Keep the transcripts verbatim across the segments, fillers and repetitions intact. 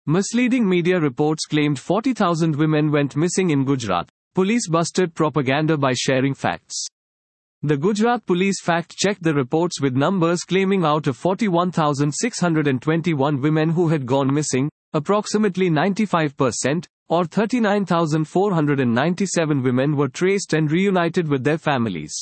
Misleading media reports claimed forty thousand women went missing in Gujarat. Police busted propaganda by sharing facts. The Gujarat police fact-checked the reports with numbers claiming out of forty-one thousand six hundred twenty-one women who had gone missing, approximately ninety-five percent, or thirty-nine thousand four hundred ninety-seven women were traced and reunited with their families.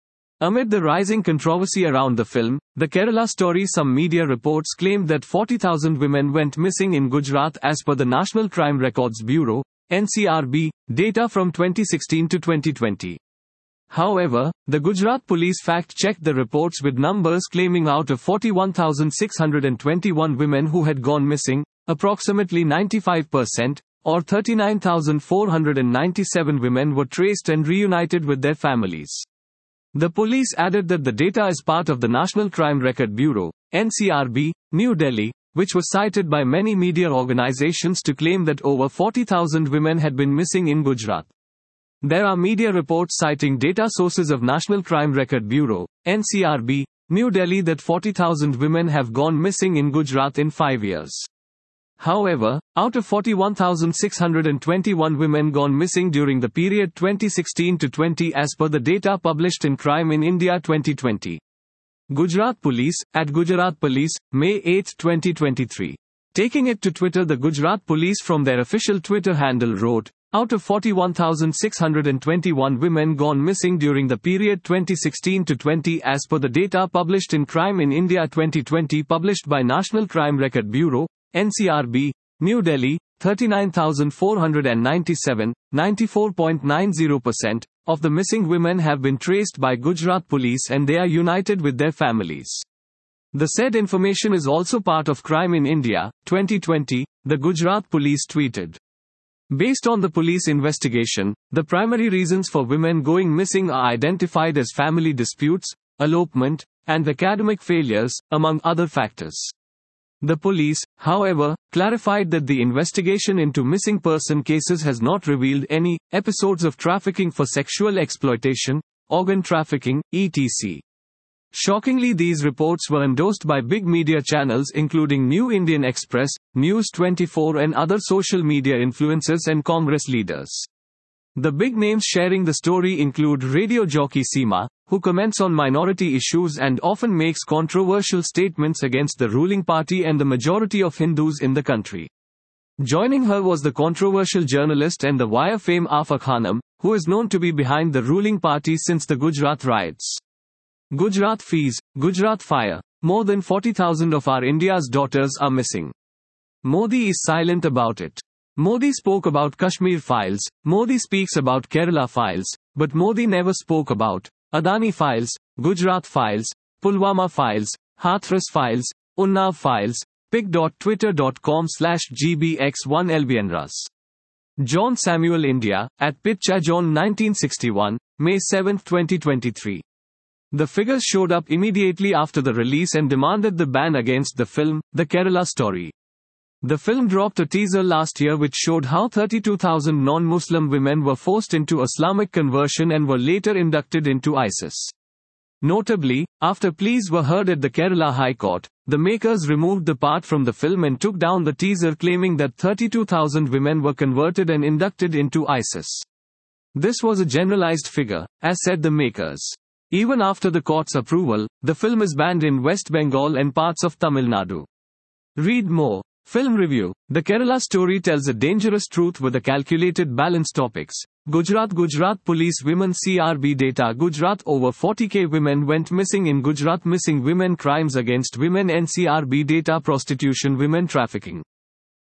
Amid the rising controversy around the film, The Kerala Story, some media reports claimed that forty thousand women went missing in Gujarat as per the National Crime Records Bureau, N C R B, data from twenty sixteen to twenty twenty. However, the Gujarat police fact-checked the reports with numbers claiming out of forty-one thousand six hundred twenty-one women who had gone missing, approximately ninety-five percent, or thirty-nine thousand four hundred ninety-seven women were traced and reunited with their families. The police added that the data is part of the National Crime Record Bureau, N C R B, New Delhi, which was cited by many media organizations to claim that over forty thousand women had been missing in Gujarat. There are media reports citing data sources of National Crime Record Bureau, N C R B, New Delhi that forty thousand women have gone missing in Gujarat in five years. However, out of forty-one thousand six hundred twenty-one women gone missing during the period twenty sixteen to twenty as per the data published in Crime in India twenty twenty. Gujarat Police, at Gujarat Police, May eighth twenty twenty-three. Taking it to Twitter, the Gujarat Police from their official Twitter handle wrote, out of forty-one thousand six hundred twenty-one women gone missing during the period twenty sixteen to twenty as per the data published in Crime in India twenty twenty published by National Crime Record Bureau, N C R B, New Delhi, thirty-nine thousand four hundred ninety-seven, ninety-four point nine zero percent, of the missing women have been traced by Gujarat Police and they are united with their families. The said information is also part of Crime in India, twenty twenty, the Gujarat Police tweeted. Based on the police investigation, the primary reasons for women going missing are identified as family disputes, elopement, and academic failures, among other factors. The police, however, clarified that the investigation into missing person cases has not revealed any episodes of trafficking for sexual exploitation, organ trafficking, et cetera. Shockingly, these reports were endorsed by big media channels including New Indian Express, News twenty-four and other social media influencers and Congress leaders. The big names sharing the story include radio jockey Seema, who comments on minority issues and often makes controversial statements against the ruling party and the majority of Hindus in the country. Joining her was the controversial journalist and the Wire fame Afaq Khanum, who is known to be behind the ruling party since the Gujarat riots. Gujarat Fees, Gujarat Fire. More than forty thousand of our India's daughters are missing. Modi is silent about it. Modi spoke about Kashmir files, Modi speaks about Kerala files, but Modi never spoke about Adani files, Gujarat files, Pulwama files, Hathras files, Unnao files, pic dot twitter dot com slash G B X one L B N R U S. John Samuel India, at Pitcha John nineteen sixty-one, May seventh twenty twenty-three. The figures showed up immediately after the release and demanded the ban against the film, The Kerala Story. The film dropped a teaser last year which showed how thirty-two thousand non-Muslim women were forced into Islamic conversion and were later inducted into ISIS. Notably, after pleas were heard at the Kerala High Court, the makers removed the part from the film and took down the teaser claiming that thirty-two thousand women were converted and inducted into ISIS. This was a generalized figure, as said the makers. Even after the court's approval, the film is banned in West Bengal and parts of Tamil Nadu. Read more. Film review. The Kerala Story tells a dangerous truth with a calculated balance. Topics. Gujarat Gujarat Police Women C R B data. Gujarat over forty thousand women went missing in Gujarat. Missing women, crimes against women. N C R B data. Prostitution, women trafficking.